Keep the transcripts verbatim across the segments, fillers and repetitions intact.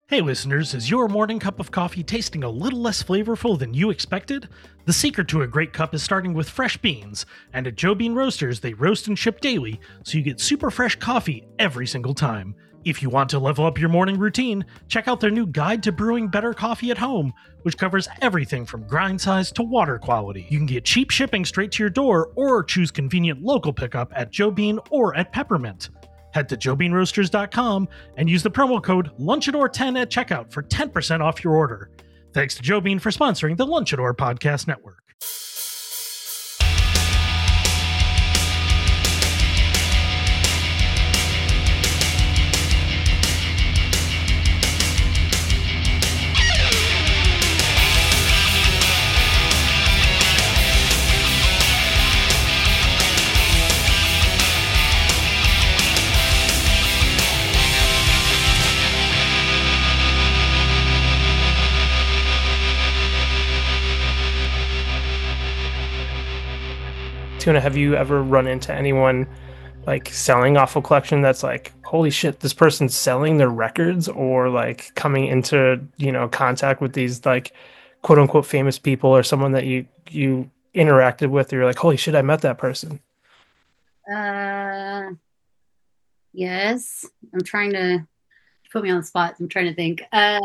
Hey listeners, is your morning cup of coffee tasting a little less flavorful than you expected? The secret to a great cup is starting with fresh beans, and at Joe Bean Roasters they roast and ship daily, so you get super fresh coffee every single time. If you want to level up your morning routine, check out their new Guide to Brewing Better Coffee at Home, which covers everything from grind size to water quality. You can get cheap shipping straight to your door, or choose convenient local pickup at Joe Bean or at Peppermint. Head to joe bean roasters dot com and use the promo code lunchador ten at checkout for ten percent off your order. Thanks to Joe Bean for sponsoring the Lunchador Podcast Network. Tuna, have you ever run into anyone like selling off a collection that's like, holy shit, this person's selling their records, or like coming into, you know, contact with these like quote unquote famous people, or someone that you you interacted with, or you're like, holy shit, I met that person? Uh, yes. I'm trying to put me on the spot. I'm trying to think. Uh,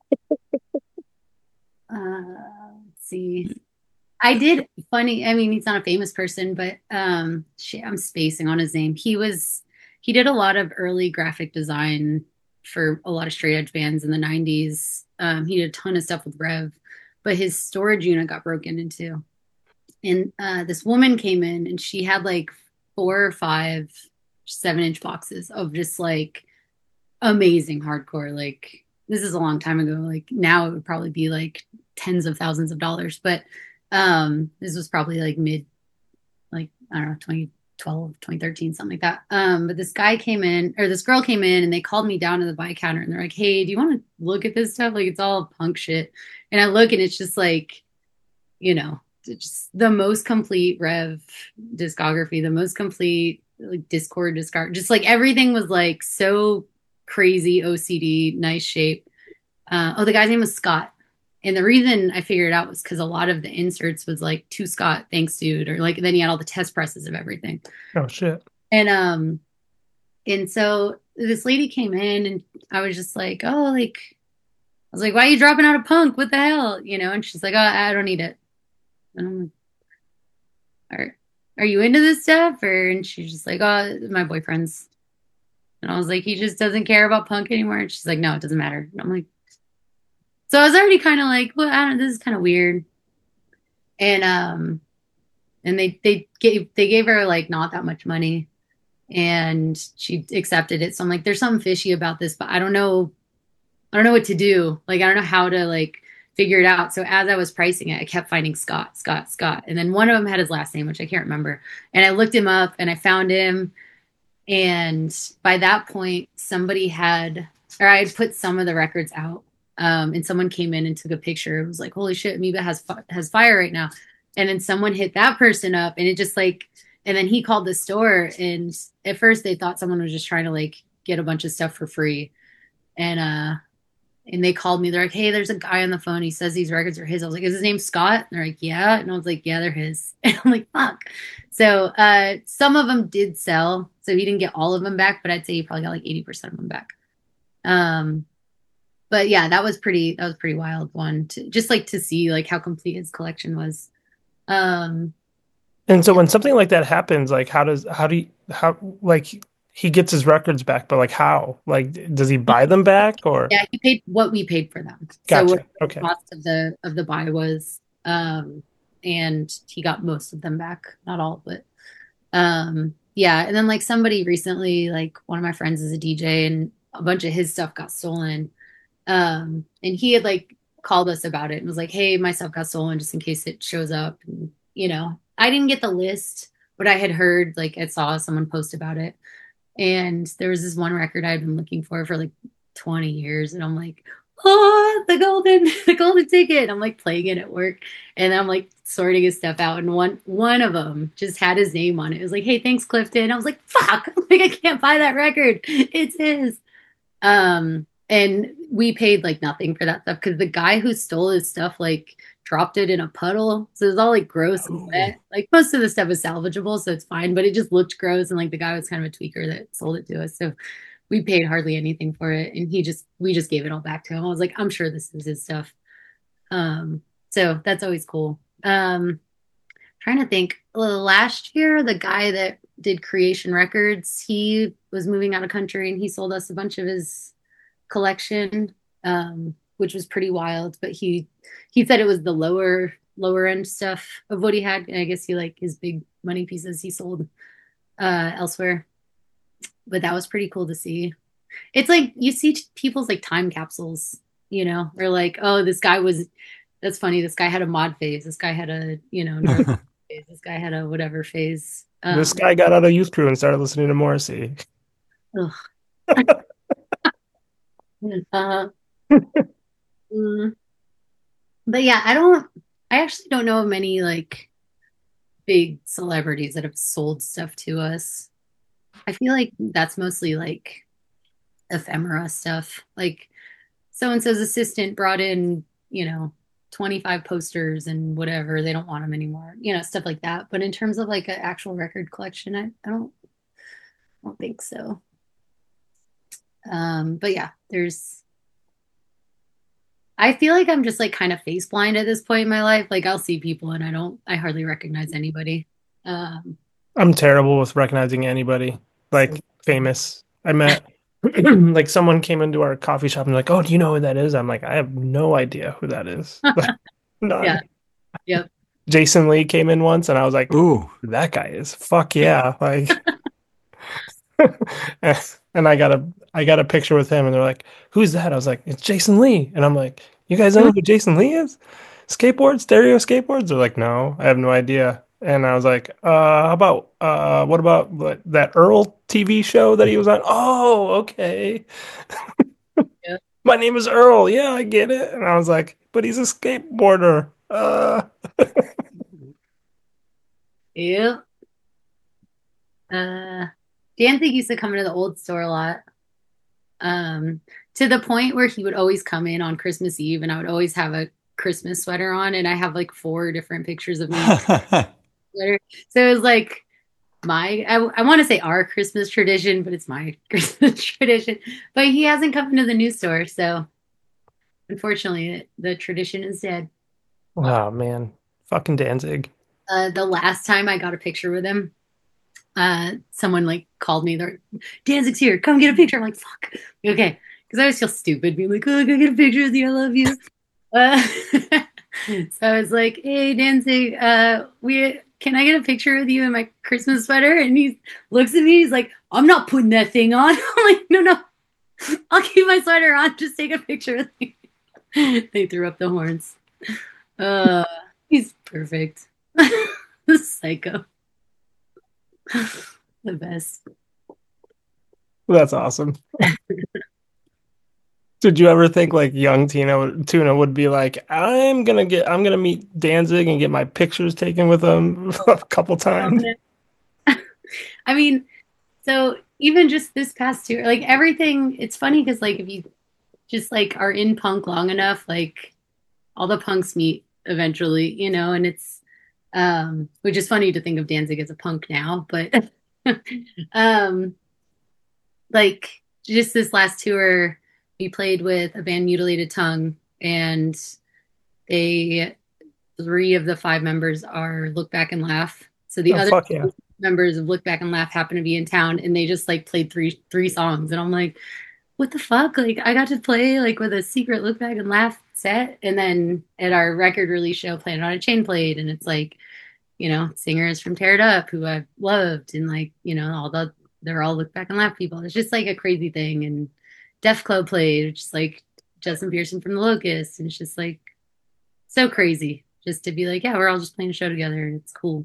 uh, let's see. I did funny. I mean, he's not a famous person, but um, shit, I'm spacing on his name. He was, he did a lot of early graphic design for a lot of straight edge bands in the nineties. Um, he did a ton of stuff with Rev, but his storage unit got broken into. And uh, this woman came in and she had like four or five seven inch boxes of just like amazing hardcore. Like, this is a long time ago. Like, now it would probably be like tens of thousands of dollars, but um this was probably like mid, like I don't know, twenty twelve, twenty thirteen, something like that. Um but this guy came in, or this girl came in, and they called me down to the buy counter and they're like, hey, do you want to look at this stuff? Like, it's all punk shit. And I look and it's just like, you know, just the most complete Rev discography, the most complete like Discord discard, just like everything was like so crazy O C D, nice shape. Uh, oh, the guy's name was Scott. And the reason I figured it out was because a lot of the inserts was like, to Scott, thanks, dude. Or like, then he had all the test presses of everything. Oh, shit. And, um, and so this lady came in and I was just like, oh, like, I was like, why are you dropping out of punk? What the hell? You know? And she's like, oh, I don't need it. And I'm like, are, are you into this stuff? Or, and she's just like, oh, my boyfriend's. And I was like, he just doesn't care about punk anymore. And she's like, no, it doesn't matter. And I'm like, so I was already kind of like, well, I don't, this is kind of weird. And, um, and they, they gave, they gave her like not that much money and she accepted it. So I'm like, there's something fishy about this, but I don't know. I don't know what to do. Like, I don't know how to like figure it out. So as I was pricing it, I kept finding Scott, Scott, Scott. And then one of them had his last name, which I can't remember. And I looked him up and I found him. And by that point, somebody had, or I had put some of the records out. Um, and someone came in and took a picture. It was like, holy shit, Amoeba has has fire right now. And then someone hit that person up, and it just like, and then he called the store. And at first they thought someone was just trying to like get a bunch of stuff for free. And uh, and they called me. They're like, hey, there's a guy on the phone. He says these records are his. I was like, is his name Scott? And they're like, yeah. And I was like, yeah, they're his. And I'm like, fuck. So uh, some of them did sell. So he didn't get all of them back, but I'd say he probably got like eighty percent of them back. Um. But yeah, that was pretty, that was a pretty wild one to just like to see like how complete his collection was. Um, and so when something like that happens, like how does, how do you, how, like he gets his records back, but like how, like, does he buy them back or? Yeah, he paid what we paid for them. Gotcha. So what okay. the cost of the, of the buy was, um, and he got most of them back, not all, but, um, yeah. And then like somebody recently, like one of my friends is a D J and a bunch of his stuff got stolen. Um, and he had like called us about it and was like, hey, my stuff got stolen just in case it shows up. And, you know, I didn't get the list, but I had heard, like I saw someone post about it. And there was this one record I had been looking for for like twenty years. And I'm like, oh, the golden, the golden ticket. I'm like playing it at work. And I'm like sorting his stuff out. And one, one of them just had his name on it. It was like, hey, thanks, Clifton. I was like, fuck, like I can't buy that record. It's his. Um, and we paid like nothing for that stuff because the guy who stole his stuff like dropped it in a puddle, so it was all like gross and wet. Like most of the stuff is salvageable, so it's fine, but it just looked gross, and like the guy was kind of a tweaker that sold it to us, so we paid hardly anything for it, and he just we just gave it all back to him. I was like, I'm sure this is his stuff. Um, so that's always cool. Um, trying to think. Well, last year, the guy that did Creation Records, he was moving out of country, and he sold us a bunch of his collection, um, which was pretty wild. But he he said it was the lower lower end stuff of what he had, and I guess he like his big money pieces he sold uh, elsewhere. But that was pretty cool to see. It's like you see t- people's like time capsules, you know, or like, oh, this guy was. That's funny. This guy had a mod phase. This guy had a you know North phase. This guy had a whatever phase. Um, This guy got out of Youth Crew and started listening to Morrissey. ugh. uh, mm. But yeah, I don't. I actually don't know of many like big celebrities that have sold stuff to us. I feel like that's mostly like ephemera stuff. Like so and so's assistant brought in, you know, twenty-five posters and whatever. They don't want them anymore, you know, stuff like that. But in terms of like an actual record collection, I, I don't, I don't think so. Um, but yeah, there's. I feel like I'm just like kind of face blind at this point in my life. Like I'll see people and I don't, I hardly recognize anybody. Um, I'm terrible with recognizing anybody, like famous. I met like someone came into our coffee shop and like, oh, do you know who that is? I'm like, I have no idea who that is. Like, none. yeah, yep. Jason Lee came in once and I was like, Ooh, that guy is fuck yeah. Like and I got a I got a picture with him and they're like, who's that? I was like, it's Jason Lee. And I'm like, you guys know who Jason Lee is? Skateboard, stereo skateboards? They're like, no, I have no idea. And I was like, uh, how about uh what about what, that Earl T V show that he was on? Oh, okay. Yeah. My name is Earl. Yeah, I get it. And I was like, but he's a skateboarder. Uh Yep. Uh, Danzig used to come into the old store a lot. Um, to the point where he would always come in on Christmas Eve and I would always have a Christmas sweater on and I have like four different pictures of me in a sweater. So it was like my I, I want to say our Christmas tradition, but it's my Christmas tradition. But he hasn't come into the new store, so unfortunately the tradition is dead. oh man. Fucking Danzig. Uh, the last time I got a picture with him, uh, someone like called me. They're Danzig's here. Come get a picture. I'm like, fuck. Okay, because I always feel stupid being like, oh, I gotta get a picture with you. I love you. Uh, so I was like, hey, Danzig, uh, we can I get a picture with you in my Christmas sweater? And he looks at me. He's like, I'm not putting that thing on. I'm like, no, no, I'll keep my sweater on. Just take a picture with me. They threw up the horns. Uh, he's perfect. The psycho. The best. That's awesome. Did you ever think like young Tina would- Tuna would be like, I'm gonna get, I'm gonna meet Danzig and get my pictures taken with him a couple times? I mean, so even just this past year, like everything, it's funny because like if you just like are in punk long enough, like all the punks meet eventually, you know, and it's um which is funny to think of Danzig as a punk now, but um like just this last tour we played with a band Mutilated Tongue and they three of the five members are Look Back and Laugh. So the Oh, other fuck yeah. members of Look Back and Laugh happen to be in town and they just like played three three songs and I'm like, what the fuck? Like I got to play like with a secret Look Back and Laugh set and then at our record release show Planet on a Chain played and it's like, you know, singers from Tear It Up who I've loved and like, you know, all the they're all Look Back and Laugh people. It's just like a crazy thing. And Def Club played, just like Justin Pearson from the Locusts, and it's just like so crazy just to be like, yeah, we're all just playing a show together and it's cool.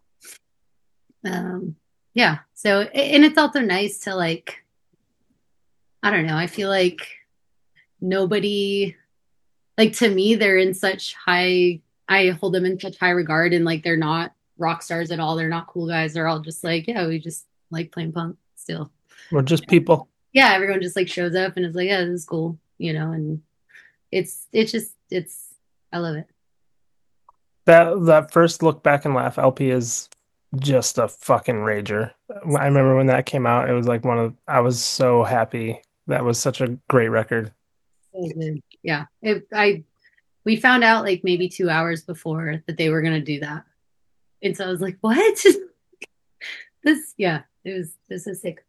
Um, yeah. So, and it's also nice to like, I don't know. I feel like nobody, like to me, they're in such high, I hold them in such high regard and like they're not rock stars at all. They're not cool guys. They're all just like, yeah, we just like playing punk still. We're just people. yeah, everyone just like shows up and is like, yeah, this is cool, you know, and it's it's just it's I love it. That that first Look Back and Laugh L P is just a fucking rager. I remember when that came out, it was like one of I was so happy. That was such a great record. So good. Yeah. It, I we found out like maybe two hours before that they were gonna do that. And so I was like, what? This yeah, it was this is sick.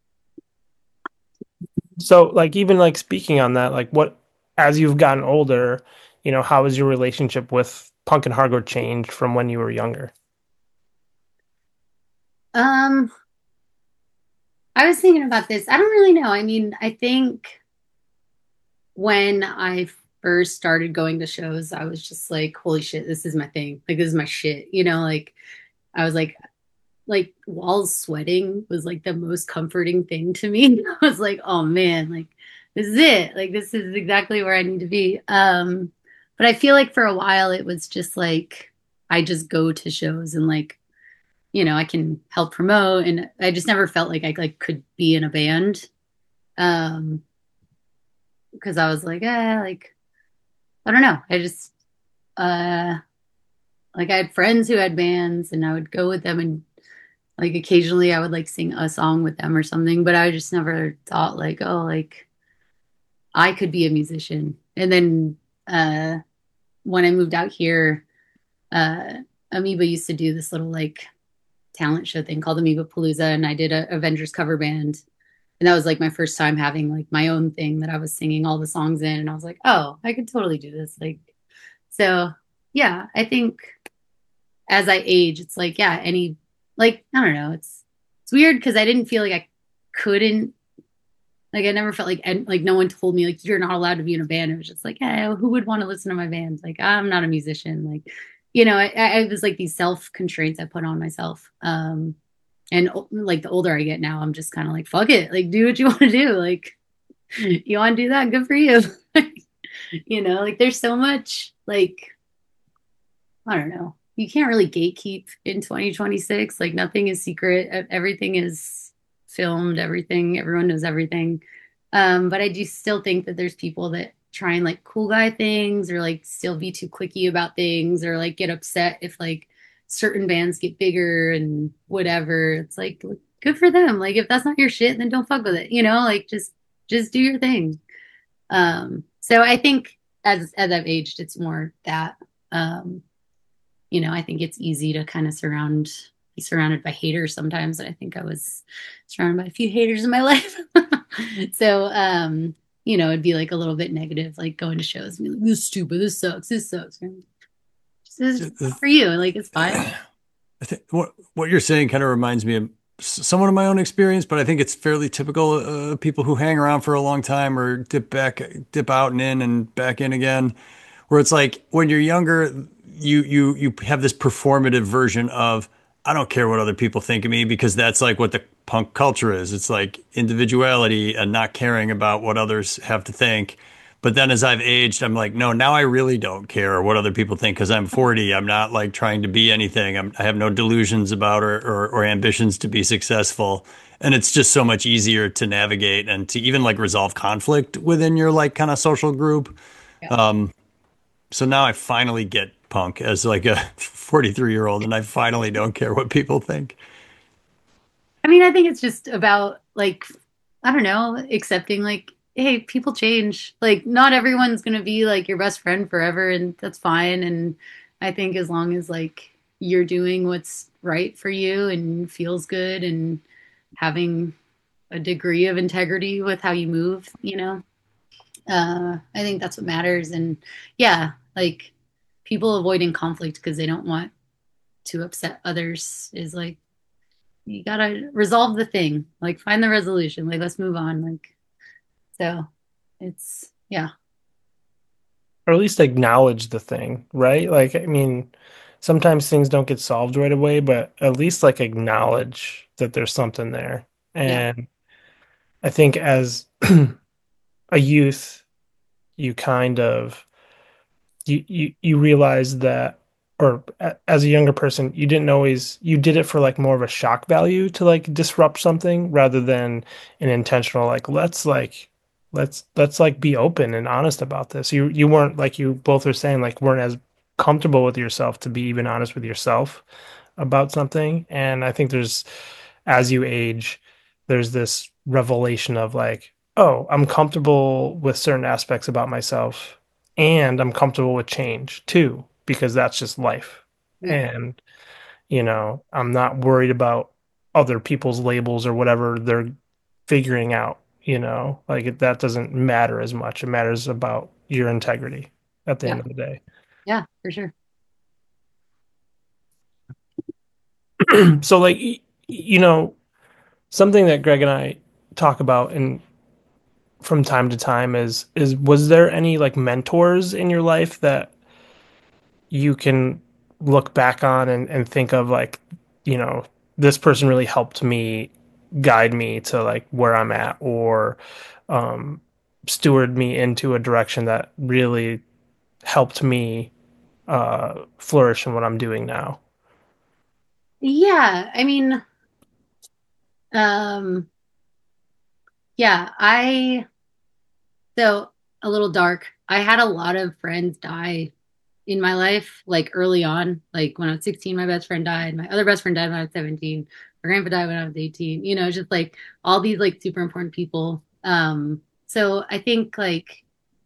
So like even like speaking on that, like what as you've gotten older, you know, how has your relationship with punk and hardcore changed from when you were younger? Um, I was thinking about this. I don't really know. I mean, I think when I first started going to shows, I was just like, holy shit, this is my thing. Like this is my shit. You know, like I was like like while sweating was like the most comforting thing to me. I was like, oh man, like this is it. Like this is exactly where I need to be. Um, but I feel like for a while it was just like I just go to shows and like, you know, I can help promote and I just never felt like I like could be in a band. Um, because I was like, eh, like I don't know. I just uh like I had friends who had bands and I would go with them and like occasionally I would like sing a song with them or something, but I just never thought like, oh, like I could be a musician. And then uh when I moved out here, uh Amoeba used to do this little like talent show thing called Amoeba Palooza and I did a Avengers cover band. And that was like my first time having like my own thing that I was singing all the songs in and I was like, "Oh, I could totally do this." Like so yeah, I think as I age, it's like, yeah, any, like, I don't know. It's, it's weird because I didn't feel like I couldn't, like, I never felt like, and like, no one told me, like, you're not allowed to be in a band. It was just like, hey, who would want to listen to my band? Like, I'm not a musician. Like, you know, I, I it was like these self constraints I put on myself. Um, and like the older I get now, I'm just kind of like, fuck it. Like, do what you want to do. Like, you want to do that? Good for you. You know, like, there's so much, like, I don't know. You can't really gatekeep in twenty twenty-six. Like nothing is secret. E- Everything is filmed, everything, everyone knows everything. Um, but I do still think that there's people that try and like cool guy things or like still be too clicky about things or like get upset if like certain bands get bigger and whatever. It's like good for them. Like if that's not your shit, then don't fuck with it. You know, like just just do your thing. Um, so I think as as I've aged, it's more that. Um, you know, I think it's easy to kind of surround be surrounded by haters sometimes. And I think I was surrounded by a few haters in my life. So um, you know, it'd be like a little bit negative, like going to shows and be like, this is stupid, this sucks, this sucks. This is The- for you. Like it's fine. I think what what you're saying kind of reminds me of s- somewhat of my own experience, but I think it's fairly typical of uh, people who hang around for a long time or dip back, dip out and in and back in again. Where it's like when you're younger, you you you have this performative version of I don't care what other people think of me because that's like what the punk culture is. It's like individuality and not caring about what others have to think. But then as I've aged, I'm like, no, now I really don't care what other people think because I'm forty. I'm not like trying to be anything. I'm, I have no delusions about or, or, or ambitions to be successful. And it's just so much easier to navigate and to even like resolve conflict within your like kind of social group. Yeah. Um, so now I finally get punk as like a forty-three year old and I finally don't care what people think. I mean, I think it's just about like, I don't know, accepting like, hey, people change. Like, not everyone's gonna be like your best friend forever, and that's fine. And I think as long as like you're doing what's right for you and feels good and having a degree of integrity with how you move, you know, uh, I think that's what matters. And yeah, like people avoiding conflict because they don't want to upset others is like you gotta resolve the thing. Like find the resolution. Like let's move on. Like so it's yeah. Or at least acknowledge the thing, right? Like, I mean, sometimes things don't get solved right away, but at least like acknowledge that there's something there. Yeah. And I think as a youth, you kind of you you, you realize that or a- as a younger person, you didn't always, you did it for like more of a shock value to like disrupt something rather than an intentional, like, let's like, let's, let's like be open and honest about this. You, you weren't, like you both were saying, like, weren't as comfortable with yourself to be even honest with yourself about something. And I think there's, as you age, there's this revelation of like, oh, I'm comfortable with certain aspects about myself and I'm comfortable with change too, because that's just life. Yeah. And, you know, I'm not worried about other people's labels or whatever they're figuring out, you know, like it, that doesn't matter as much. It matters about your integrity at the Yeah. end of the day. Yeah, for sure. So, like, y- you know, something that Greg and I talk about and from time to time is is was there any like mentors in your life that you can look back on and, and think of like, you know, this person really helped me guide me to like where I'm at or um steward me into a direction that really helped me uh flourish in what I'm doing now. Yeah, I mean, um, yeah, I so a little dark. I had a lot of friends die in my life, like early on. Like when I was sixteen, my best friend died. My other best friend died when I was seventeen. My grandpa died when I was eighteen. You know, just like all these like super important people. Um, so I think like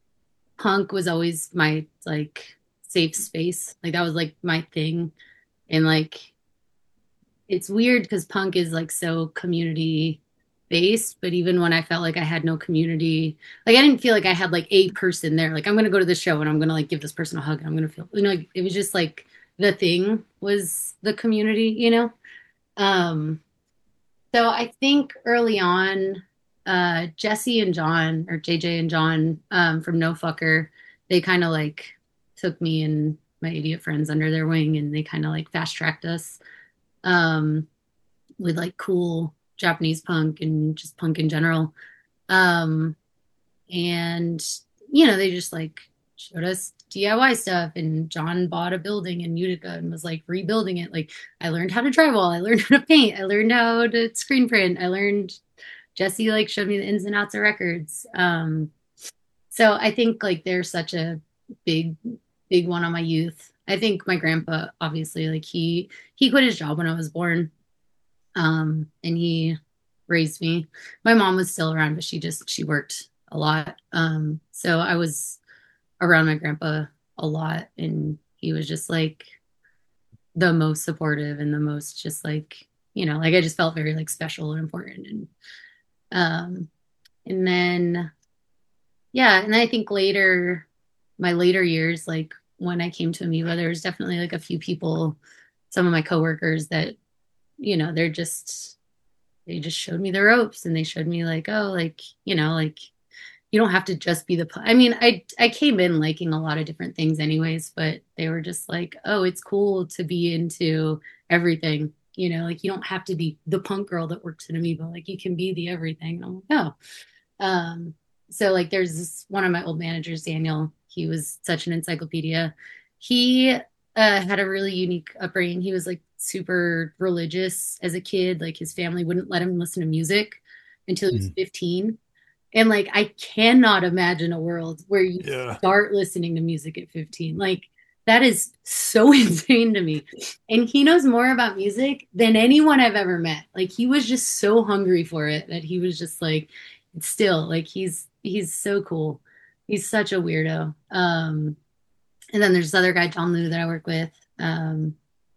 punk was always my like safe space. Like that was like my thing. And like it's weird because punk is like so community based, but even when I felt like I had no community, like I didn't feel like I had like a person there. Like I'm gonna go to the show and I'm gonna like give this person a hug and I'm gonna feel, you know, like, it was just like the thing was the community, you know. Um, so I think early on, uh, Jesse and John or J J and John um, from No Fucker, they kind of like took me and my idiot friends under their wing and they kind of like fast tracked us. Um, with like cool Japanese punk and just punk in general. Um, and you know, they just like showed us D I Y stuff. And John bought a building in Utica and was like rebuilding it. Like I learned how to drywall, I learned how to paint, I learned how to screen print, I learned Jesse like showed me the ins and outs of records. Um, so I think like there's such a big, big one on my youth. I think my grandpa, obviously, like he he quit his job when I was born, um, and he raised me. My mom was still around, but she just she worked a lot. Um, so I was around my grandpa a lot, and he was just like the most supportive and the most just like you know, like I just felt very like special and important. And um, and then yeah, and I think later, my later years, like when I came to Amoeba, there was definitely like a few people, some of my coworkers that you know they're just they just showed me the ropes and they showed me like oh like you know like you don't have to just be the pu- I mean I I came in liking a lot of different things anyways, but they were just like oh it's cool to be into everything, you know, like you don't have to be the punk girl that works at Amoeba, like you can be the everything. And I'm like oh um so like there's this one of my old managers, Daniel, he was such an encyclopedia. He uh, had a really unique upbringing. He was like super religious as a kid. Like his family wouldn't let him listen to music until he was Mm. fifteen. And like I cannot imagine a world where you Yeah. start listening to music at fifteen. Like that is so insane to me. And he knows more about music than anyone I've ever met. Like he was just so hungry for it that he was just like still like he's he's so cool. He's such a weirdo. Um and then there's this other guy, John Liu, that I work with. Um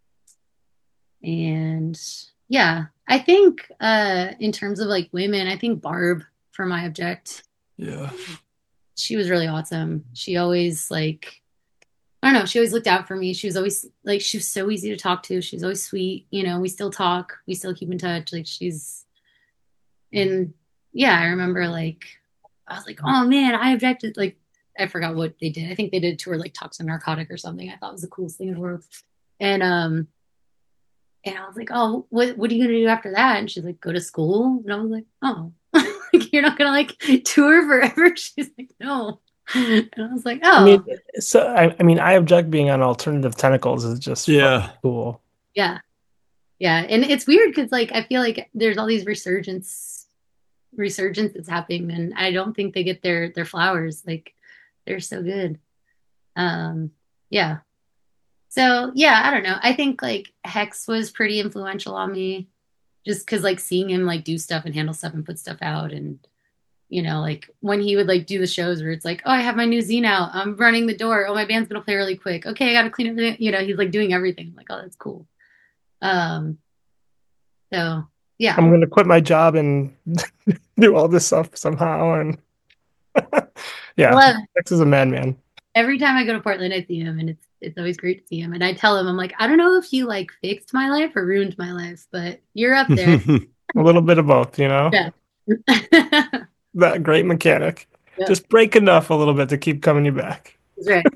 and yeah, I think uh in terms of like women, I think Barb for my object, Yeah. she was really awesome. She always like I don't know, she always looked out for me. She was always like she was so easy to talk to. She's always sweet. You know, we still talk, we still keep in touch. Like she's and yeah, I remember like I was like, oh man, I objected. Like I forgot what they did. I think they did a tour like toxic narcotic or something. I thought was the coolest thing in the world. And um and I was like, oh, what what are you gonna do after that? And she's like, go to school. And I was like, oh, like you're not gonna like tour forever. She's like, no. And I was like, I oh, mean, so I, I mean, I object being on alternative tentacles is just fucking Yeah. cool. yeah. Yeah. And it's weird because like I feel like there's all these resurgence resurgence that's happening and I don't think they get their their flowers. Like they're so good. Um yeah. So yeah, I don't know. I think like Hex was pretty influential on me just because like seeing him like do stuff and handle stuff and put stuff out and you know, like when he would like do the shows where it's like, oh, I have my new zine out. I'm running the door. Oh, my band's gonna play really quick. Okay, I gotta clean everything. You know, he's like doing everything. I'm like, oh, that's cool. Um, so yeah. I'm gonna quit my job and do all this stuff somehow. And I yeah, love X is a madman. every time I go to Portland, I see him and it's it's always great to see him. And I tell him, I'm like, I don't know if you like fixed my life or ruined my life, but you're up there. A little bit of both, you know? Yeah. That great mechanic. Yeah, Just break enough a little bit to keep coming you back. that's right.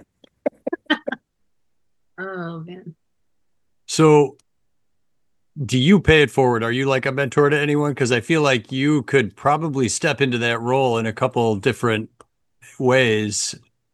Oh man. So, do you pay it forward? Are you like a mentor to anyone? Because I feel like you could probably step into that role in a couple different ways.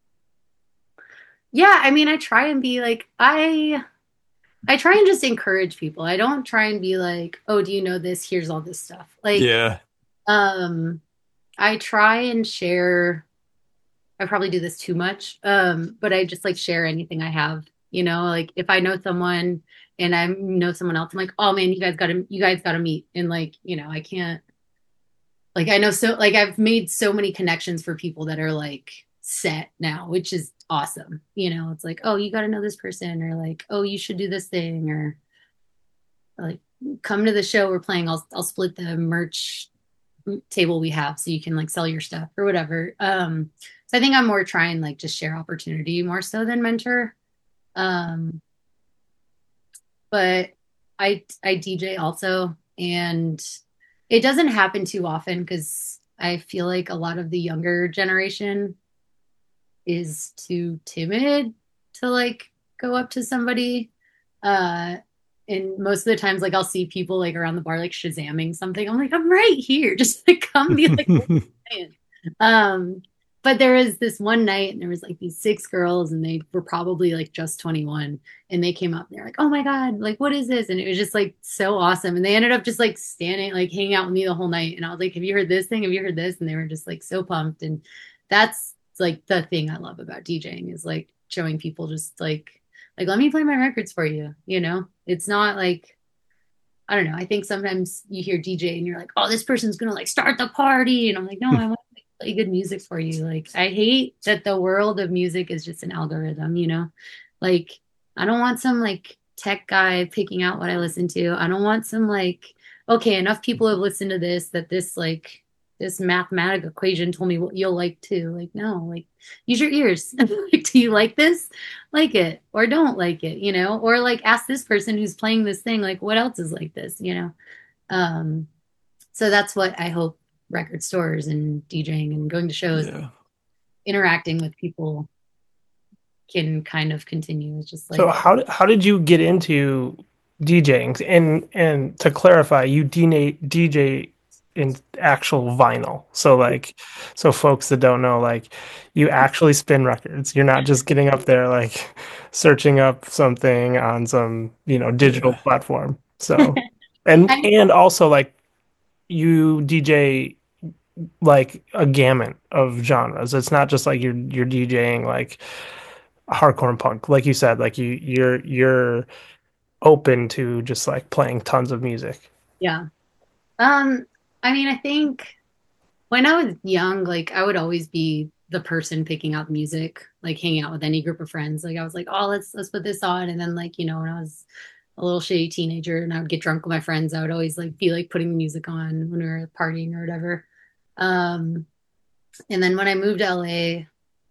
Yeah, I mean, I try and be like, I I try and just encourage people. I don't try and be like, oh, do you know this? Here's all this stuff. Like, Yeah. um, I try and share. I probably do this too much, um, but I just like share anything I have. You know, like if I know someone and I know someone else, I'm like, oh man, you guys got to, you guys got to meet. And like, you know, I can't. Like I know so like I've made so many connections for people that are like set now, which is awesome. You know, it's like, oh, you got to know this person, or like, oh, you should do this thing, or like come to the show we're playing. I'll I'll split the merch table we have so you can like sell your stuff or whatever. Um, so I think I'm more trying like just share opportunity more so than mentor. Um, but I I D J also, and it doesn't happen too often because I feel like a lot of the younger generation is too timid to like go up to somebody. Uh, and most of the times, like I'll see people like around the bar like shazamming something. I'm like, I'm right here. Just like come be like, what are you saying? Um, but there was this one night and there was like these six girls and they were probably like just twenty-one and they came up and they're like, oh my God, like what is this? And it was just like so awesome. And they ended up just like standing, like hanging out with me the whole night. And I was like, have you heard this thing? Have you heard this? And they were just like so pumped. And that's like the thing I love about DJing is like showing people just like like let me play my records for you, you know? It's not like I don't know. I think sometimes you hear D J and you're like, oh, this person's gonna like start the party. And I'm like, no, I want to play good music for you. Like I hate that the world of music is just an algorithm, you know? Like I don't want some like tech guy picking out what I listen to. I don't want some like, okay, enough people have listened to this that this like this mathematic equation told me what you'll like too. Like, no, like use your ears. Like, do you like this? Like it or don't like it, you know? Or like ask this person who's playing this thing, like what else is like this, you know? Um, so that's what I hope record stores and DJing and going to shows, Yeah. interacting with people can kind of continue. It's just like So how did how did you get into DJing? And and to clarify, you D J in actual vinyl. So like so folks that don't know, like you actually spin records. You're not just getting up there like searching up something on some, you know, digital Yeah. platform. So and I- and also like you D J like a gamut of genres. It's not just like you're you're DJing like hardcore and punk. Like you said, like you you're you're open to just like playing tons of music. yeah. Um, I mean, I think when I was young, like I would always be the person picking out music, like hanging out with any group of friends. Like I was like, oh, let's let's put this on. And then like, you know, when I was a little shitty teenager and I would get drunk with my friends, I would always like be like putting the music on when we were partying or whatever. Um, and then when I moved to L A,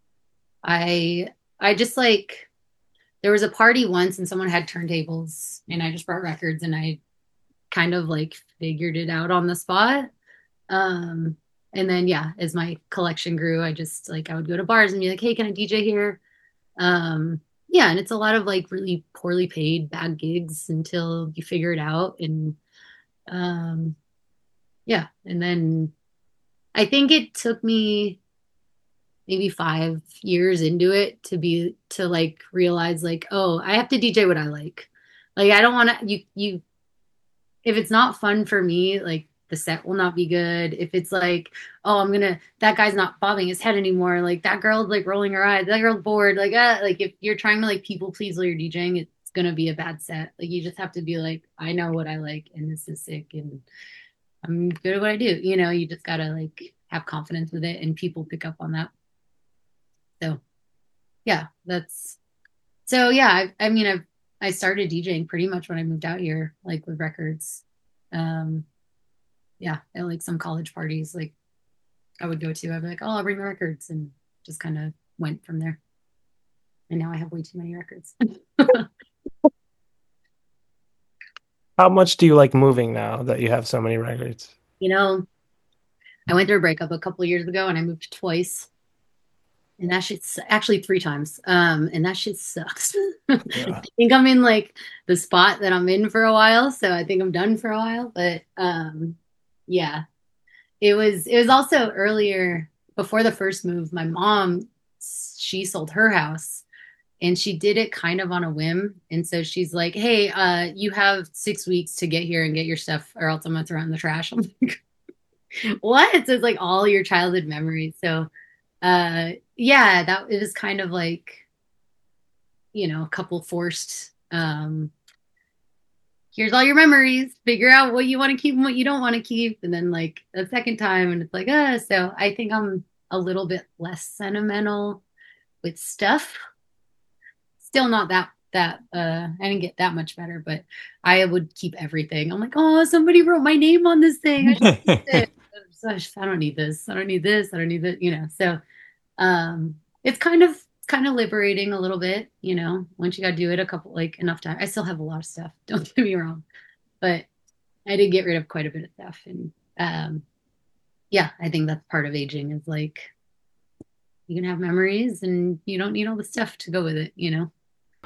I I just like there was a party once and someone had turntables and I just brought records and I kind of like figured it out on the spot. Um, and then yeah, as my collection grew, I just like I would go to bars and be like, hey, can I D J here? Um, yeah, and it's a lot of like really poorly paid bad gigs until you figure it out. And um yeah, and then I think it took me maybe five years into it to be to like realize like, oh, I have to D J what I like. Like I don't want to you you if it's not fun for me, like the set will not be good. If it's like, oh, I'm gonna that guy's not bobbing his head anymore, like that girl's like rolling her eyes, that girl's bored, like uh, like if you're trying to like people please while you're DJing, it's gonna be a bad set. Like you just have to be like, I know what I like and this is sick and I'm good at what I do. You know, you just gotta like have confidence with it and people pick up on that. So yeah, that's so yeah, I, I mean I've I started DJing pretty much when I moved out here, like with records. Um yeah, at like some college parties, like I would go to, I'd be like, oh, I'll bring the records and just kind of went from there. And now I have way too many records. How much do you like moving now that you have so many records? You know, I went through a breakup a couple of years ago and I moved twice. And that shit's actually three times. Um, and that shit sucks. Yeah. I think I'm in like the spot that I'm in for a while. So I think I'm done for a while. But um, yeah, it was, it was also earlier before the first move. My mom, she sold her house and she did it kind of on a whim. And so she's like, hey, uh, you have six weeks to get here and get your stuff or else I'm going to throw it in the trash. I'm like, what? So it's like all your childhood memories. So uh, yeah, that it was kind of like, you know, a couple forced, um, here's all your memories, figure out what you want to keep and what you don't want to keep. And then like a second time and it's like, uh, so I think I'm a little bit less sentimental with stuff. Still not that, that, uh, I didn't get that much better, but I would keep everything. I'm like, oh, somebody wrote my name on this thing. I, should keep it. I don't need this. I don't need this. I don't need that, you know, so um it's kind of kind of liberating a little bit, you know, once you got to do it a couple like enough time. I still have a lot of stuff, don't get me wrong, but I did get rid of quite a bit of stuff. And um yeah, I think that's part of aging is like you can have memories and you don't need all the stuff to go with it, you know.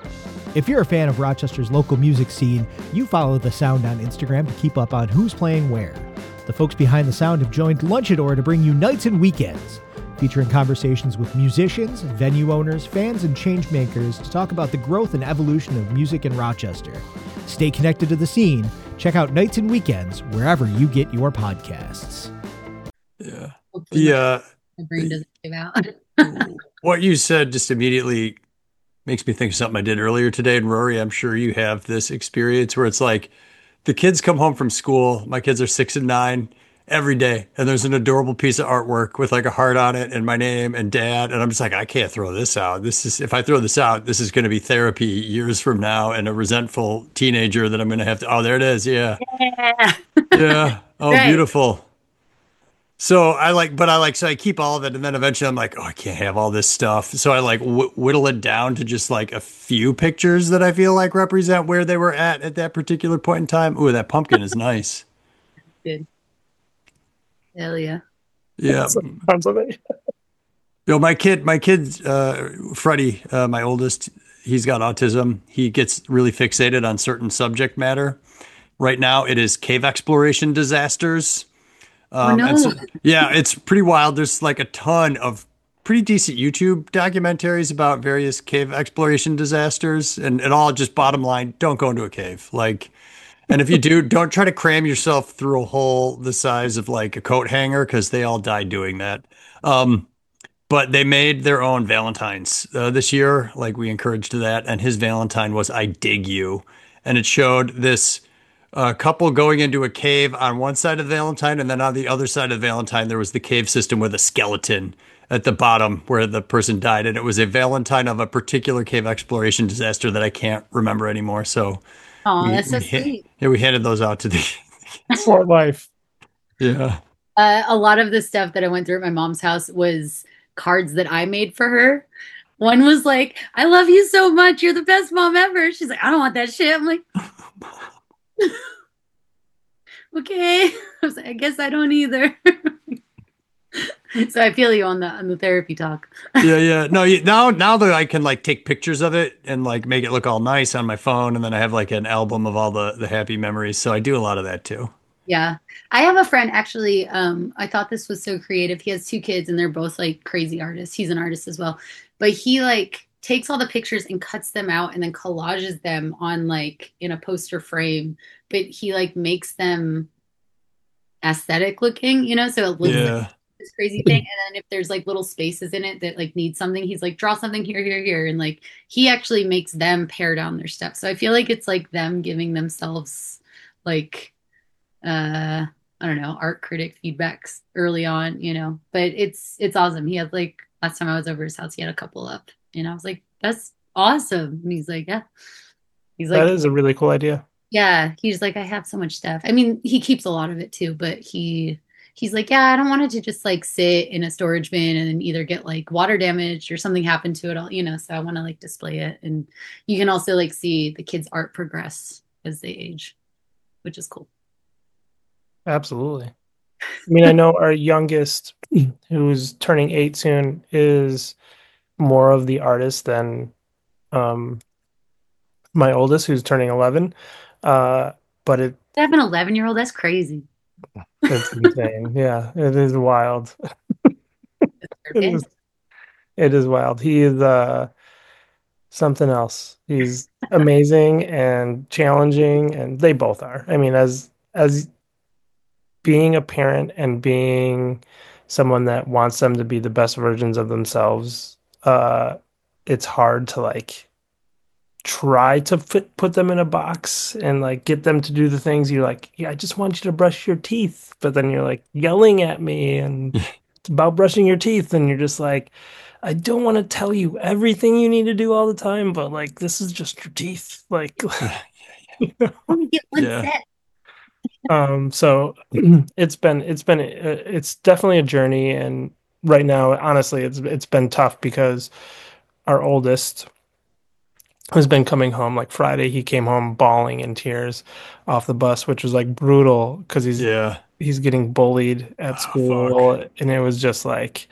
If you're a fan of Rochester's local music scene, you follow The Sound on Instagram to keep up on who's playing where. The folks behind The Sound have joined Lunchador to bring you Nights and Weekends, featuring conversations with musicians, venue owners, fans, and changemakers to talk about the growth and evolution of music in Rochester. Stay connected to the scene. Check out Nights and Weekends wherever you get your podcasts. Yeah. Hopefully The, uh, my brain doesn't give out. what you said just immediately makes me think of something I did earlier today. And Rory, I'm sure you have this experience where it's like the kids come home from school. My kids are six and nine. Every day, and there's an adorable piece of artwork with like a heart on it and my name and dad, and I'm just like, I can't throw this out. This is if I throw this out, this is going to be therapy years from now, and a resentful teenager that I'm going to have to. Oh, there it is. Yeah, Yeah. yeah. Oh, Right. beautiful. So I like, but I like, so I keep all of it, and then eventually I'm like, oh, I can't have all this stuff. So I like w- whittle it down to just like a few pictures that I feel like represent where they were at at that particular point in time. Ooh, that pumpkin is nice. Good. Hell yeah. Yeah. Sounds of it. You know, my kid, my kid, uh, Freddie, uh, my oldest, he's got autism. He gets really fixated on certain subject matter. Right now, it is cave exploration disasters. Um, Oh, no. and so- yeah, it's pretty wild. There's like a ton of pretty decent YouTube documentaries about various cave exploration disasters, and it all just bottom line, don't go into a cave. Like, and if you do, don't try to cram yourself through a hole the size of like a coat hanger because they all died doing that. Um, but they made their own Valentines uh, this year. Like we encouraged that. And his Valentine was I Dig You. And it showed this uh, couple going into a cave on one side of the Valentine. And then on the other side of the Valentine, there was the cave system with a skeleton at the bottom where the person died. And it was a Valentine of a particular cave exploration disaster that I can't remember anymore. So Oh, we- that's so we ha- sweet. yeah, we handed those out to the. For life. Yeah. Uh, a lot of the stuff that I went through at my mom's house was cards that I made for her. One was like, I love you so much. You're the best mom ever. She's like, I don't want that shit. I'm like, okay. I was like, I guess I don't either. So I feel you on the on the therapy talk. Yeah, yeah. No, you, now now that I can like take pictures of it and like make it look all nice on my phone, and then I have like an album of all the the happy memories. So I do a lot of that too. Yeah. I have a friend actually, um, I thought this was so creative. He has two kids and they're both like crazy artists. He's an artist as well. But he like takes all the pictures and cuts them out and then collages them on like in a poster frame. But he like makes them aesthetic looking, you know, so it looks like Yeah. this crazy thing. And then if there's like little spaces in it that like need something, he's like, draw something here, here, here. And like he actually makes them pare down their steps. So I feel like it's like them giving themselves like uh I don't know, art critic feedbacks early on, you know. But it's it's awesome. He had like last time I was over his house, he had a couple up. And I was like, that's awesome. And he's like, yeah. He's That like, is a really cool idea. yeah, he's like, I have so much stuff. I mean, he keeps a lot of it too, but he he's like, yeah, I don't want it to just like sit in a storage bin and then either get like water damaged or something happen to it all, you know. So I want to like display it. And you can also like see the kids' art progress as they age, which is cool. Absolutely. I mean, I know our youngest, who's turning eight soon, is more of the artist than um, my oldest, who's turning eleven. Uh, but it I have an eleven year old. That's crazy. it's insane. Yeah, it is wild. It Okay. is it is wild. He is uh something else. He's amazing and challenging, and they both are. I mean, as as being a parent and being someone that wants them to be the best versions of themselves, uh, it's hard to like try to fit, put them in a box and like get them to do the things you're like, yeah, I just want you to brush your teeth. But then you're like yelling at me and it's about brushing your teeth. And you're just like, I don't want to tell you everything you need to do all the time, but like, this is just your teeth. Like, you know? Only get one Yeah. set. Um, so it's been it's been uh, it's definitely a journey, and right now, honestly, it's it's been tough because our oldest has been coming home. Like Friday, he came home bawling in tears off the bus, which was like brutal because he's Yeah. he's getting bullied at Oh, fuck. school, and it was just like,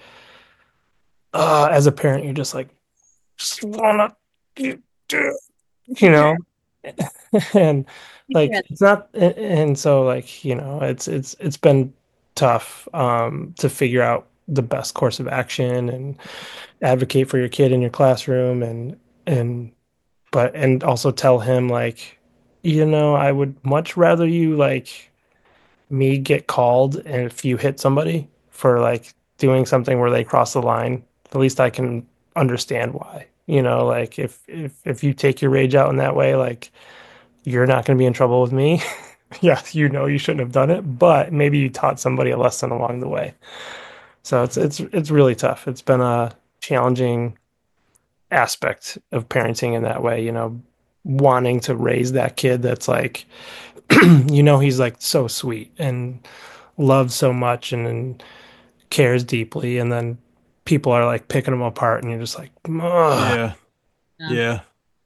uh, as a parent, you're just like, just wanna, you know, and like Yeah. it's not a- and so like you know it's it's it's been tough um to figure out the best course of action and advocate for your kid in your classroom and and but and also tell him like you know I would much rather you like me get called and if you hit somebody for like doing something where they cross the line, at least I can understand why, you know, like if if if you take your rage out in that way, like you're not going to be in trouble with me. Yes, you know you shouldn't have done it, but maybe you taught somebody a lesson along the way. So it's it's it's really tough. It's been a challenging aspect of parenting in that way, you know, wanting to raise that kid that's like, you know, he's like so sweet and loves so much and, and cares deeply, and then people are like picking him apart, and you're just like, ugh. Yeah. Yeah. Yeah.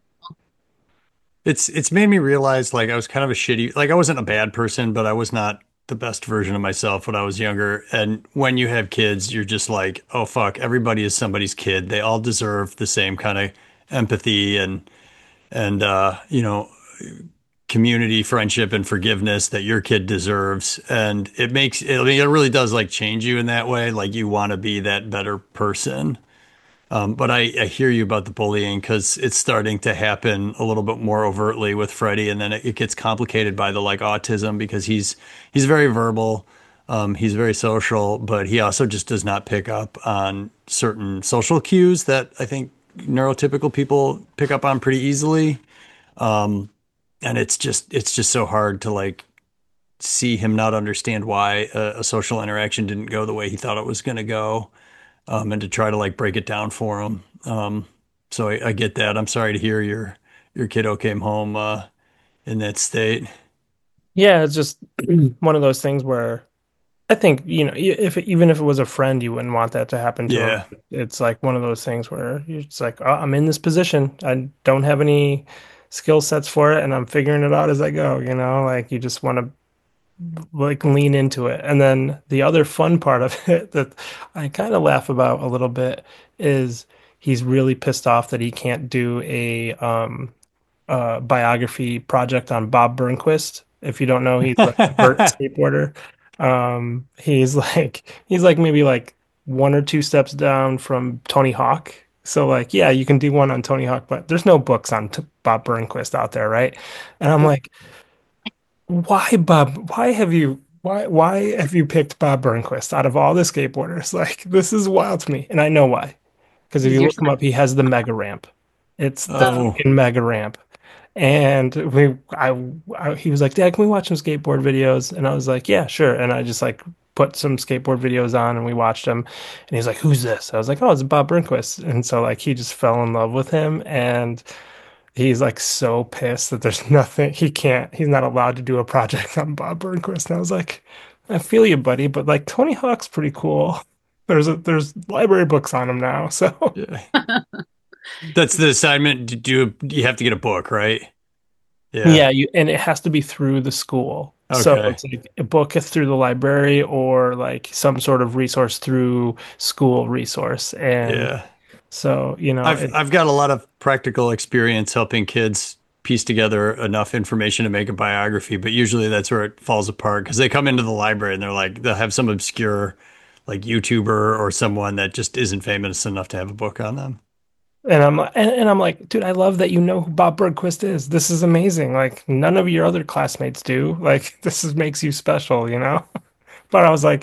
It's it's made me realize like I was kind of a shitty like I wasn't a bad person, but I was not the best version of myself when I was younger. And when you have kids, you're just like, oh fuck, everybody is somebody's kid. They all deserve the same kind of empathy and and uh, you know, community, friendship, and forgiveness that your kid deserves. And it makes it, I mean, it really does like change you in that way. Like you want to be that better person. Um, but I, I hear you about the bullying because it's starting to happen a little bit more overtly with Freddie, and then it, it gets complicated by the like autism because he's he's very verbal, um, he's very social, but he also just does not pick up on certain social cues that I think neurotypical people pick up on pretty easily. Um, and it's just it's just so hard to like see him not understand why a, a social interaction didn't go the way he thought it was going to go, um, and to try to like break it down for him. Um, so I, I get that. I'm sorry to hear your your kiddo came home uh, in that state. Yeah, it's just one of those things where I think, you know, if even if it was a friend, you wouldn't want that to happen to him. Yeah, It's like one of those things where you're just like, oh, I'm in this position. I don't have any skill sets for it, and I'm figuring it out as I go, you know, like you just want to like lean into it. And then the other fun part of it that I kind of laugh about a little bit is he's really pissed off that he can't do a um uh biography project on Bob Burnquist If you don't know, he's like a vert skateboarder. Um, he's like he's like maybe like one or two steps down from Tony Hawk. So like, yeah, you can do one on Tony Hawk, but there's no books on t Bob Burnquist out there, right? And I'm like, why, Bob? Why have you why why have you picked Bob Burnquist out of all the skateboarders? Like, this is wild to me, and I know why. Because if He's you your look him up, he has the mega ramp. It's the Oh. fucking mega ramp. And we, I, I, he was like, Dad, can we watch some skateboard videos? And I was like, yeah, sure. And I just like put some skateboard videos on and we watched them. And he's like, who's this? I was like, oh, it's Bob Burnquist. And so like he just fell in love with him. And he's like so pissed that there's nothing, he can't, he's not allowed to do a project on Bob Burnquist. And I was like, I feel you, buddy, but like Tony Hawk's pretty cool. There's a, there's library books on him now. So Yeah. That's the assignment. Do you, you have to get a book, right? Yeah. yeah, you and it has to be through the school. So Okay. it's like a book through the library or like some sort of resource through school resource. And Yeah. so, you know, I've it, I've got a lot of practical experience helping kids piece together enough information to make a biography, but usually that's where it falls apart because they come into the library and they're like they'll have some obscure like YouTuber or someone that just isn't famous enough to have a book on them. and I'm and, and I'm like, dude, I love that you know who Bob Burnquist is. This is amazing. Like none of your other classmates do. Like this is makes you special, you know? But I was like,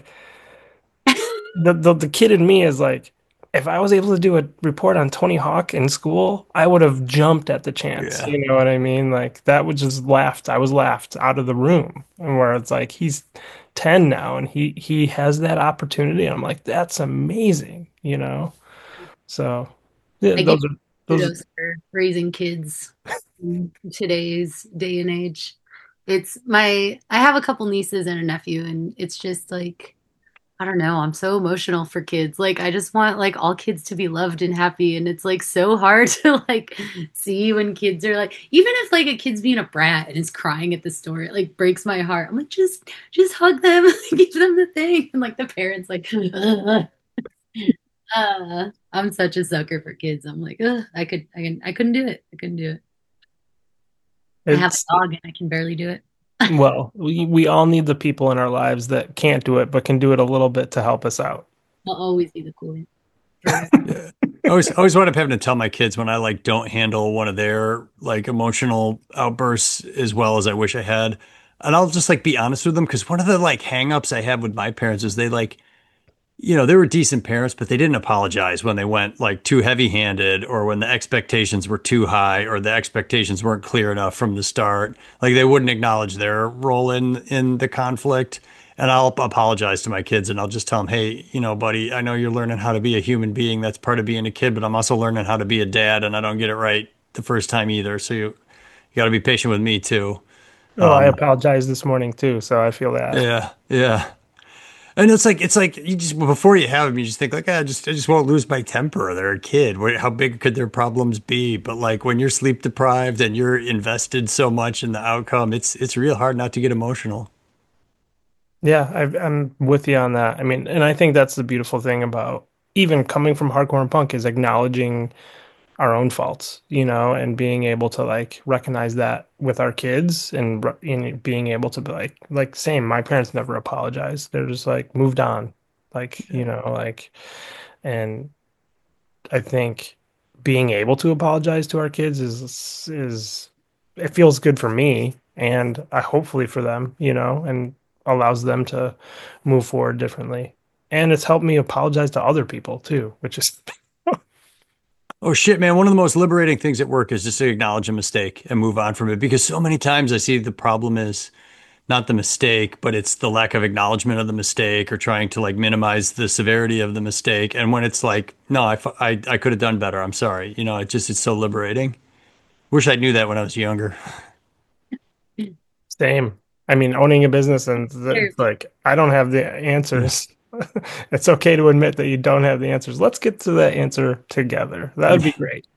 the, the the kid in me is like, if I was able to do a report on Tony Hawk in school, I would have jumped at the chance. Yeah. You know what I mean? Like that would just laughed. I was laughed out of the room. And where it's like he's ten now and he he has that opportunity. And I'm like, that's amazing, you know? So yeah, I those give are those are, kudos for raising kids in today's day and age. It's my, I have a couple nieces and a nephew, and it's just like, I don't know, I'm so emotional for kids. Like, I just want like all kids to be loved and happy. And it's like so hard to like see when kids are like, even if like a kid's being a brat and is crying at the store, it like breaks my heart. I'm like, just, just hug them, give them the thing. And like the parents, like, uh, I'm such a sucker for kids. I'm like, ugh, I could, I can, I couldn't do it. I couldn't do it. I have it's a dog and I can barely do it. well, we we all need the people in our lives that can't do it but can do it a little bit to help us out. I'll always be the cool one. Forever. Yeah. I always, I always wind up having to tell my kids when I like don't handle one of their like emotional outbursts as well as I wish I had. And I'll just like be honest with them because one of the like hangups I have with my parents is they like, you know, they were decent parents, but they didn't apologize when they went like too heavy handed or when the expectations were too high or the expectations weren't clear enough from the start. Like they wouldn't acknowledge their role in, in the conflict. And I'll apologize to my kids and I'll just tell them, hey, you know, buddy, I know you're learning how to be a human being. That's part of being a kid, but I'm also learning how to be a dad and I don't get it right the first time either. So you, you got to be patient with me too. Oh, I Um, apologized this morning too, so I feel that. Yeah. Yeah. And it's like it's like you just before you have them, you just think like, ah, I just I just won't lose my temper. They're a kid. What, how big could their problems be? But like when you're sleep deprived and you're invested so much in the outcome, it's it's real hard not to get emotional. Yeah, I, I'm with you on that. I mean, and I think that's the beautiful thing about even coming from hardcore and punk is acknowledging our own faults, you know, and being able to like recognize that with our kids and re- and being able to be like, like same. My parents never apologized. They're just like moved on, like you know, like, and I think being able to apologize to our kids is is it feels good for me and I hopefully for them, you know, and allows them to move forward differently. And it's helped me apologize to other people too, which is Oh shit, man. One of the most liberating things at work is just to acknowledge a mistake and move on from it. Because so many times I see the problem is not the mistake, but it's the lack of acknowledgement of the mistake or trying to like minimize the severity of the mistake. And when it's like, no, I, fu- I, I could have done better. I'm sorry. You know, it just, it's so liberating. Wish I knew that when I was younger. same. I mean, owning a business and Sure. it's like I don't have the answers. It's okay to admit that you don't have the answers. Let's get to that answer together. That would be great.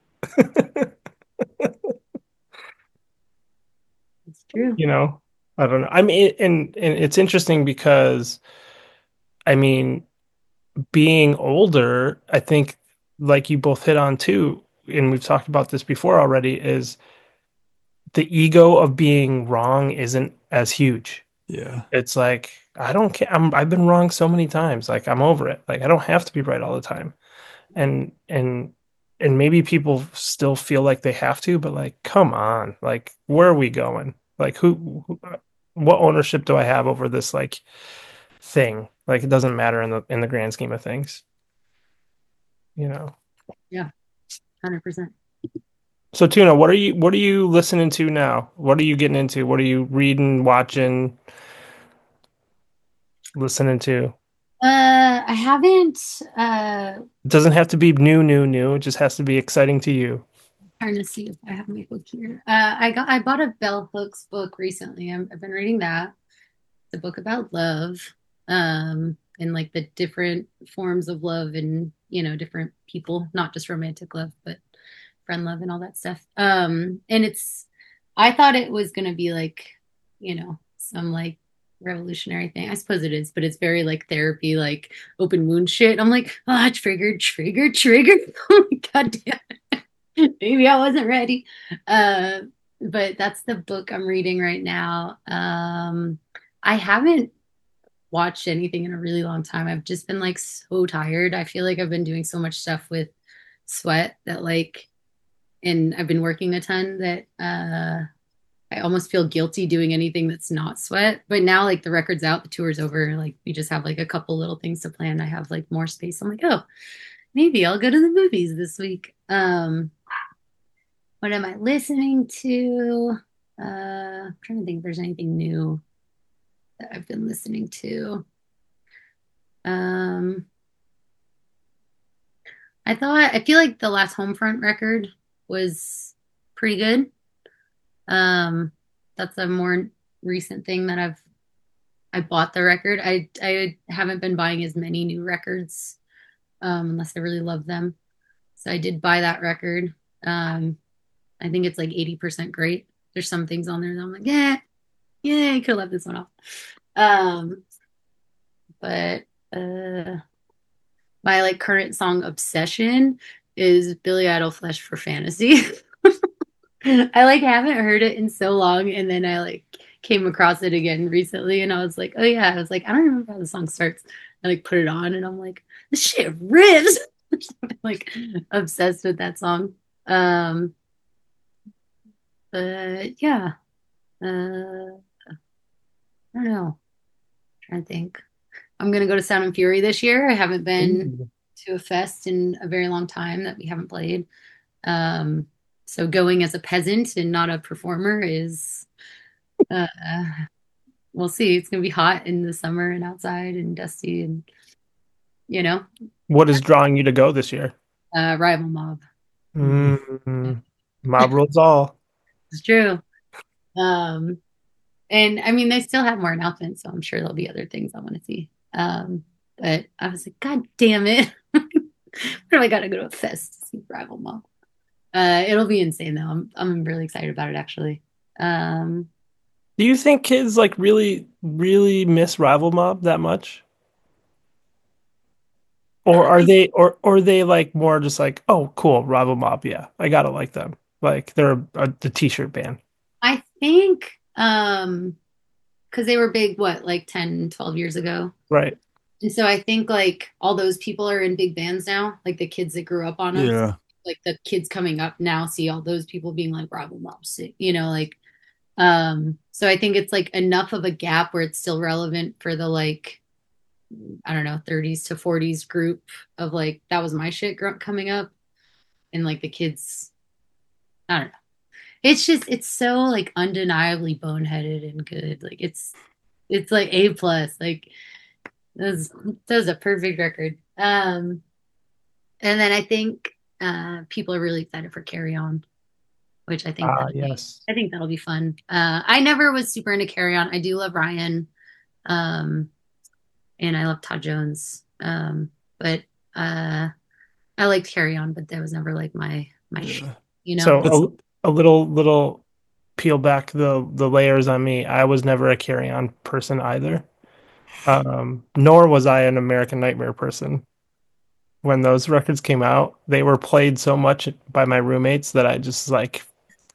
It's true. You know, I don't know. I mean, and and it's interesting because I mean, being older, I think like you both hit on too, and we've talked about this before already, is the ego of being wrong isn't as huge. Yeah. It's like, I don't care. I'm, I've been wrong so many times. Like, I'm over it. Like, I don't have to be right all the time. And, and, and maybe people still feel like they have to, but like, come on, like, where are we going? Like, who, who what ownership do I have over this, like, thing? Like, it doesn't matter in the, in the grand scheme of things, you know? Yeah. one hundred percent. So Tuna, what are you, what are you listening to now? What are you getting into? What are you reading, watching, listening to? Uh, I haven't. Uh, It doesn't have to be new, new, new. It just has to be exciting to you. trying to see if I have my book here. Uh, I got. I bought a Bell Hooks book recently. I'm, I've been reading that. It's a book about love, um, and like the different forms of love, and you know, different people, not just romantic love, but friend love and all that stuff. Um, and it's. I thought it was gonna be like, you know, some like revolutionary thing. I suppose it is, but it's very like therapy, like open wound shit. I'm like, ah, triggered, triggered, triggered. Oh my god damn. Maybe I wasn't ready. Uh, but that's the book I'm reading right now. Um, I haven't watched anything in a really long time. I've just been like so tired. I feel like I've been doing so much stuff with Sweat that like, and I've been working a ton that uh, I almost feel guilty doing anything that's not Sweat. But now like the record's out, the tour's over. Like we just have like a couple little things to plan. I have like more space. I'm like, oh, maybe I'll go to the movies this week. Um, what am I listening to? Uh, I'm trying to think if there's anything new that I've been listening to. Um, I thought I feel like the last Homefront record was pretty good. Um, that's a more recent thing that I've I bought the record. I I haven't been buying as many new records um, unless I really love them. So I did buy that record. Um, I think it's like eighty percent great. There's some things on there that I'm like, yeah, yeah, I could have left this one off. Um, but uh, my like current song obsession is Billy Idol Flesh for Fantasy. I like haven't heard it in so long, and then I like came across it again recently, and I was like, oh yeah, I was like, I don't remember how the song starts. I like put it on, and I'm like, this shit rips. I'm like obsessed with that song. Um, but yeah, uh, I don't know. I'm trying to think. I'm gonna go to Sound and Fury this year. I haven't been Ooh. to a fest in a very long time that we haven't played. Um, so going as a peasant and not a performer is, uh, we'll see. It's gonna be hot in the summer and outside and dusty and you know, What is drawing you to go this year? uh, Rival Mob. Mm, mob rules all. It's true. Um, and I mean, they still have more announcements, so I'm sure there'll be other things I want to see. Um, but I was like, God damn it. Where do I gotta go to a fest to see Rival Mob? Uh, it'll be insane though. I'm I'm really excited about it actually. Um, Do you think kids like really, really miss Rival Mob that much? Or are they or or are they like more just like, oh cool, Rival Mob, yeah, I gotta like them. Like they're a, a, the t-shirt band. I think um because they were big, what, like ten, twelve years ago. Right. And so I think like all those people are in big bands now, like the kids that grew up on them. Yeah. Like the kids coming up now see all those people being like Rival Mob, you know, like um so I think it's like enough of a gap where it's still relevant for the like I don't know thirties to forties group of like that was my shit gr- coming up and like the kids I don't know. It's just it's so like undeniably boneheaded and good. Like it's it's like A plus. Like that's that was a perfect record. Um and then I think uh people are really excited for Carry On, which I think Ah, that'll be, yes. I think that'll be fun. Uh I never was super into Carry On. I do love Ryan. Um and I love Todd Jones. Um but uh I liked Carry On, but that was never like my my shit, you know. So a, a little little peel back the the layers on me. I was never a Carry On person either. Um, nor was I an American Nightmare person. When those records came out, they were played so much by my roommates that I just like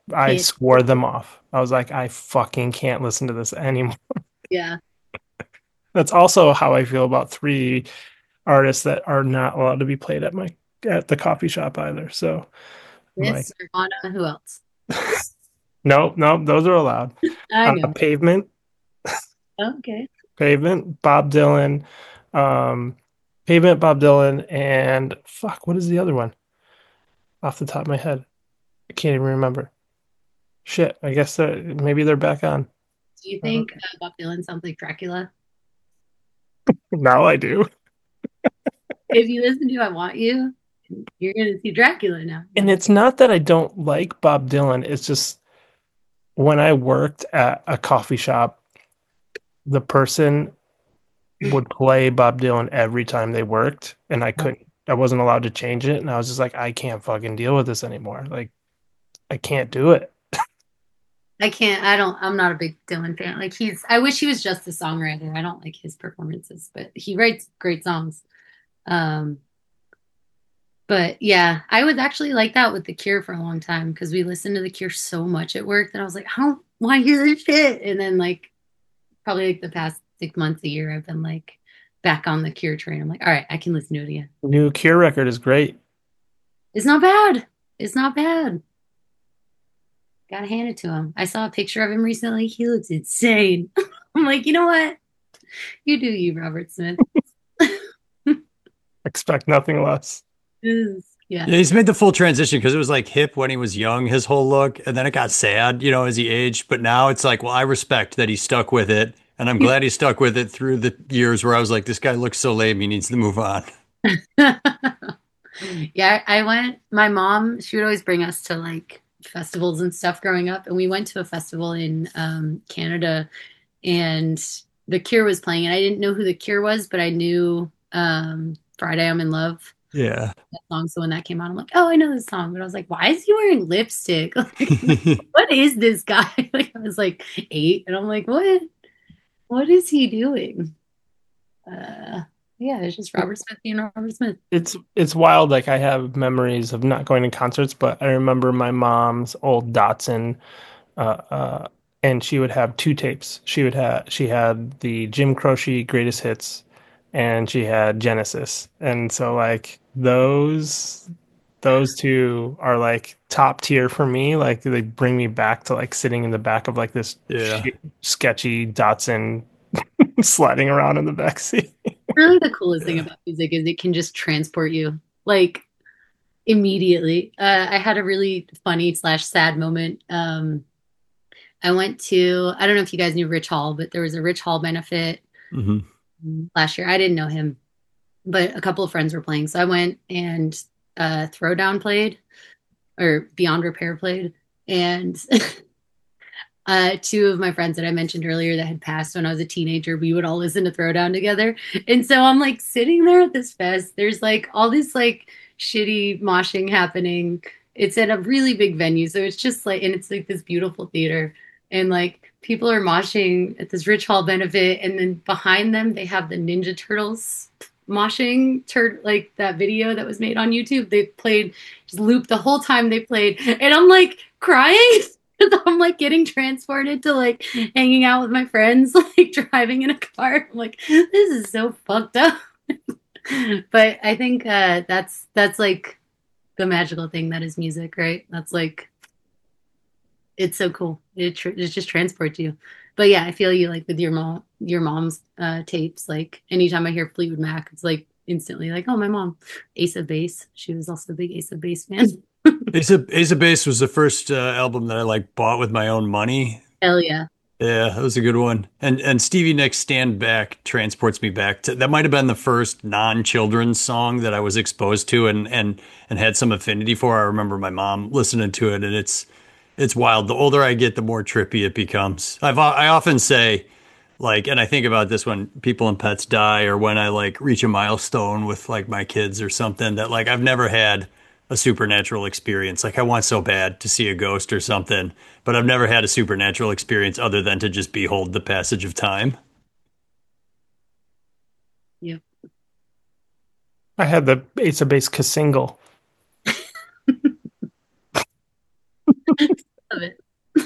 I Hit. swore them off. I was like, I fucking can't listen to this anymore. Yeah. That's also how I feel about three artists that are not allowed to be played at my at the coffee shop either. So I'm like, This Nirvana. Who else? no, no, those are allowed. I Uh, know. Pavement, Okay. Pavement, Bob Dylan, um, Pavement, Bob Dylan, and fuck, what is the other one? Off the top of my head, I can't even remember. Shit, I guess they're, maybe they're back on. Do you I don't- think uh, Bob Dylan sounds like Dracula? Now I do. If you listen to "I Want You," you're gonna see Dracula now. And it's not that I don't like Bob Dylan. It's just when I worked at a coffee shop, the person would play Bob Dylan every time they worked, and I couldn't, I wasn't allowed to change it. And I was just like, I can't fucking deal with this anymore. Like, I can't do it. I can't. I don't. I'm not a big Dylan fan. Like he's. I wish he was just a songwriter. I don't like his performances, but he writes great songs. Um. But yeah, I was actually like that with The Cure for a long time because we listened to The Cure so much at work that I was like, I don't want to hear this shit. And then like probably like the past six months, a year, I've been like back on the Cure train. I'm like, all right, I can listen to it again. New Cure record is great. It's not bad. It's not bad. Gotta hand it to him. I saw a picture of him recently. He looks insane. I'm like, you know what? You do you, Robert Smith. Expect nothing less. Yeah. Yeah, he's made the full transition because it was like hip when he was young, his whole look, and then it got sad, you know, as he aged. But now it's like, well, I respect that he stuck with it, and I'm glad he stuck with it through the years where I was like, this guy looks so lame, he needs to move on. Yeah, I went. My mom, she would always bring us to like festivals and stuff growing up, and we went to a festival in um, Canada, and The Cure was playing, and I didn't know who The Cure was, but I knew um, Friday I'm in Love. Yeah. That song. So when that came out, I'm like, oh, I know this song. But I was like, why is he wearing lipstick? Like, what is this guy? Like I was like eight, and I'm like, what? What is he doing? Uh, yeah, it's just Robert Smith being Robert Smith. It's it's wild. Like I have memories of not going to concerts, but I remember my mom's old Datsun, uh, uh, and she would have two tapes. She would have she had the Jim Croce Greatest Hits, and she had Genesis. And so like those those two are like top tier for me. Like they bring me back to like sitting in the back of like this Yeah. sh- sketchy Datsun sliding around in the back seat. Really, the coolest thing about music is it can just transport you like immediately. Uh, I had a really funny slash sad moment. Um, I went to, I don't know if you guys knew Rich Hall, but there was a Rich Hall benefit hmm last year. I didn't know him, but a couple of friends were playing. So I went and uh, Throwdown played or Beyond Repair played. And uh, two of my friends that I mentioned earlier that had passed when I was a teenager, we would all listen to Throwdown together. And so I'm like sitting there at this fest. There's like all this like shitty moshing happening. It's at a really big venue. So it's just like, and it's like this beautiful theater. And like people are moshing at this Rich Hall benefit. And then behind them, they have the Ninja Turtles moshing, tur- like that video that was made on YouTube. They played, just looped the whole time they played. And I'm like crying. I'm like getting transported to like hanging out with my friends, like driving in a car. I'm like, this is so fucked up. But I think uh, that's that's like the magical thing that is music, right? That's like, it's so cool. It, tr- it just transports you. But yeah, I feel you like with your mom, your mom's uh, tapes. Like anytime I hear Fleetwood Mac, it's like instantly like, oh, my mom, Ace of Base. She was also a big Ace of Base fan. Ace of, Ace of Base was the first uh, album that I like bought with my own money. Hell yeah. Yeah, that was a good one. And and Stevie Nicks' Stand Back transports me back to that might have been the first non-children's song that I was exposed to and and and had some affinity for. I remember my mom listening to it, and it's it's wild. The older I get, the more trippy it becomes. I've I often say like, and I think about this when people and pets die or when I like reach a milestone with like my kids or something, that like I've never had a supernatural experience. Like I want so bad to see a ghost or something, but I've never had a supernatural experience other than to just behold the passage of time. Yep. I had the Ace of Base single. Love it.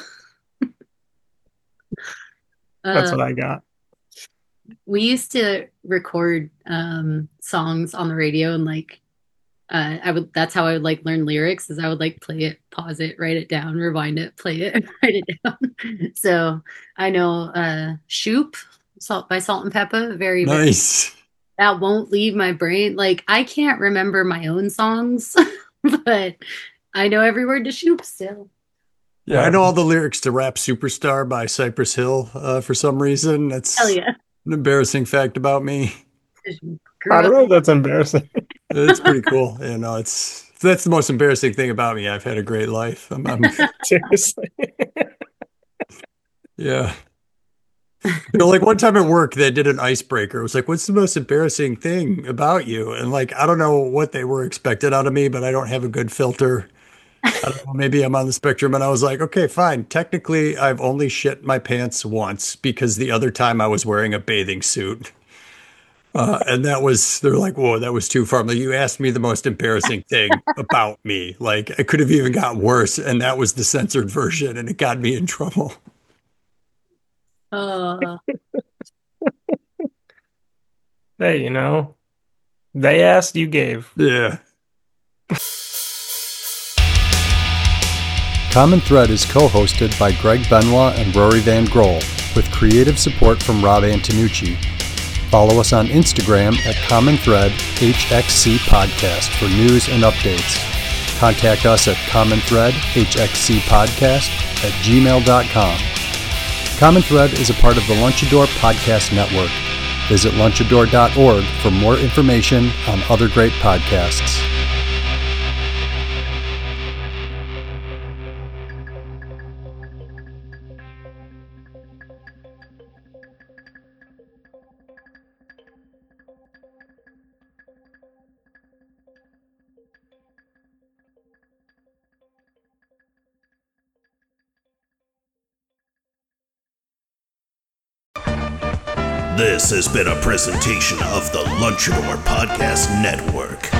That's Uh, what I got. we used to record um songs on the radio and like uh I would that's how I would like learn lyrics is I would like play it, pause it, write it down, rewind it, play it, write it down. So I know uh Shoop Salt by Salt and Pepper very very Nice. that won't leave my brain. Like I can't remember my own songs, but I know every word to Shoop still. Yeah, I know all the lyrics to Rap Superstar by Cypress Hill uh, for some reason. That's Hell yeah. an embarrassing fact about me. Grew I don't up- know if that's embarrassing. It's pretty cool. You know, it's that's the most embarrassing thing about me. I've had a great life. I'm, I'm Seriously. yeah. You know, like one time at work, they did an icebreaker. It was like, what's the most embarrassing thing about you? And like, I don't know what they were expected out of me, but I don't have a good filter. I don't know, maybe I'm on the spectrum. And I was like, okay, fine. Technically, I've only shit my pants once because the other time I was wearing a bathing suit. Uh, and that was, they're like, whoa, that was too far. I'm like, you asked me the most embarrassing thing about me. Like, it could have even got worse. And that was the censored version, and it got me in trouble. Uh, Hey, you know, they asked, you gave. Yeah. Common Thread is co-hosted by Greg Benoit and Rory Van Grohl, with creative support from Rob Antonucci. Follow us on Instagram at Common Thread H X C Podcast for news and updates. Contact us at Common Thread H X C Podcast at gmail dot com. Common Thread is a part of the Lunchador Podcast Network. Visit lunchador dot org for more information on other great podcasts. This has been a presentation of the Lunchador Podcast Network.